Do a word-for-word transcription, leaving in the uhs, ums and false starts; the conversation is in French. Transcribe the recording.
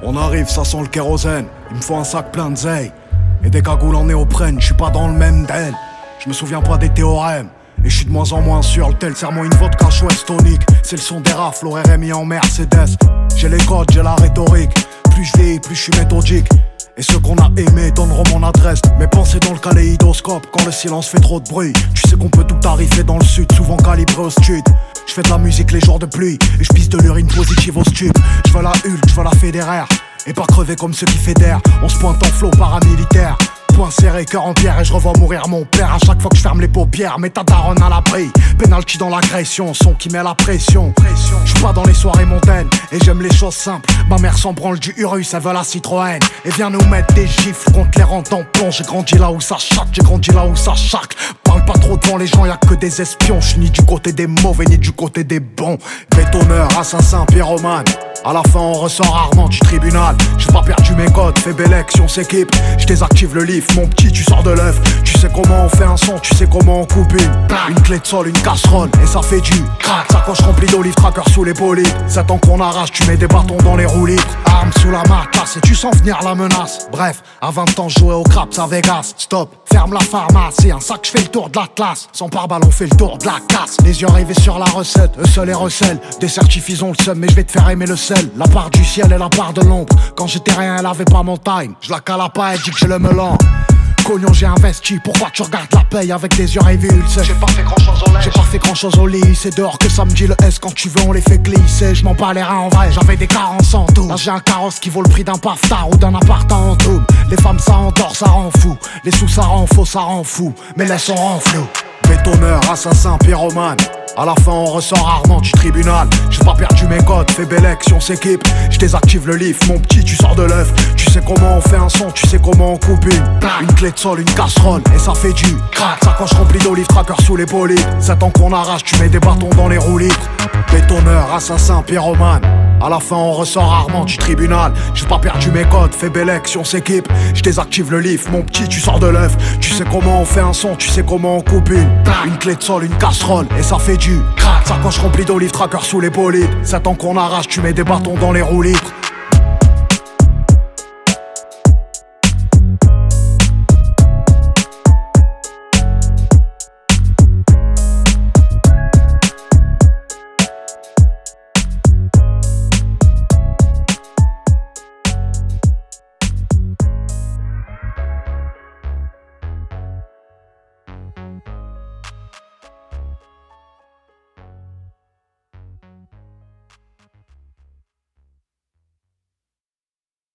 On arrive, ça sent le kérosène. Il me faut un sac plein de zeille et des cagoules en néoprène. Je suis pas dans le même d'elle. Je me souviens pas des théorèmes. Et je suis de moins en moins sûr, le tel serment une vodka chouette tonique. C'est le son des rafles, au R M I en Mercedes. J'ai les codes, j'ai la rhétorique. Plus je vieillis, plus je suis méthodique. Et ceux qu'on a aimés donneront mon adresse. Mes pensées dans le kaléidoscope quand le silence fait trop de bruit. Tu sais qu'on peut tout arriver dans le sud, souvent calibré au stud. Je fais de la musique les jours de pluie et je pisse de l'urine positive au stup. Je veux la Hulk, je veux la fédéraire et pas crever comme ceux qui fédèrent. On se pointe en flot paramilitaire. Point serré, cœur en pierre et je revois mourir mon père à chaque fois que je ferme les paupières. Mais ta daronne à l'abri, penalty dans l'agression, son qui met la pression. Je suis pas dans les soirées montaines et j'aime les choses simples. Ma mère s'en branle du Urus, elle veut la Citroën et vient nous mettre des gifles contre les rangs tampons. J'ai grandi là où ça chaque, j'ai grandi là où ça chaque. Parle pas trop devant les gens, y'a que des espions. J'suis ni du côté des mauvais ni du côté des bons. Bétonneur, assassin, pyromane. À la fin on ressort rarement du tribunal. J'ai pas perdu mes codes, fais belle si on s'équipe. Je désactive le livre, mon petit tu sors de l'œuf. Tu sais comment on fait un son, tu sais comment on coupe une Une clé de sol, une casserole et ça fait du crack. Sacoche remplie d'olives, tracker sous les bolides. sept ans qu'on arrache, tu mets des bâtons dans les roues libres. Arme sous la matelasse et tu sens venir la menace. Bref, à vingt ans je jouais au craps à Vegas. Stop, ferme la pharmacie, un sac je fais le tour de l'Atlas. Sans pare-balles on fait le tour de la casse. Les yeux rivés sur la recette, eux seuls les recèlent. Des certifs ils ont le seum mais je vais te faire aimer le sel. La part du ciel et la part de l'ombre. Quand j'étais rien elle avait pas mon time. Je la cala pas, elle dit que je le melon. Cognon j'ai investi, pourquoi tu regardes la paye avec des yeux révulsés? J'ai pas fait grand chose au lait, j'ai pas fait grand chose au lit. C'est dehors que ça me dit le S, quand tu veux on les fait glisser. Je m'en bats les reins en vrai, j'avais des carences en tout. Là j'ai un carrosse qui vaut le prix d'un paftard ou d'un appart en tout. Les femmes ça endort, ça rend fou. Les sous ça rend faux, ça rend fou. Mais laisse on rend flou. Bétonneur, assassin, pyromane. À la fin on ressort rarement du tribunal. J'ai pas perdu mes codes, fais belle si on s'équipe. Je désactive le livre, mon petit tu sors de l'œuf. Tu sais comment on fait un son, tu sais comment on coupe une Une clé de sol, une casserole et ça fait du crack. Sacoche remplie d'olives, tracker sous les bolides. sept ans qu'on arrache, tu mets des bâtons dans les roues libres. Bétonneur, assassin, pyromane. À la fin on ressort rarement du tribunal. J'ai pas perdu mes codes, fais belle si on s'équipe. Je désactive le livre, mon petit tu sors de l'œuf. Tu sais comment on fait un son, tu sais comment on coupe une Une clé de sol, une casserole et ça fait du crack. Sacoche remplie d'olives, tracker sous les bolides. sept ans qu'on arrache, tu mets des bâtons dans les roues libres.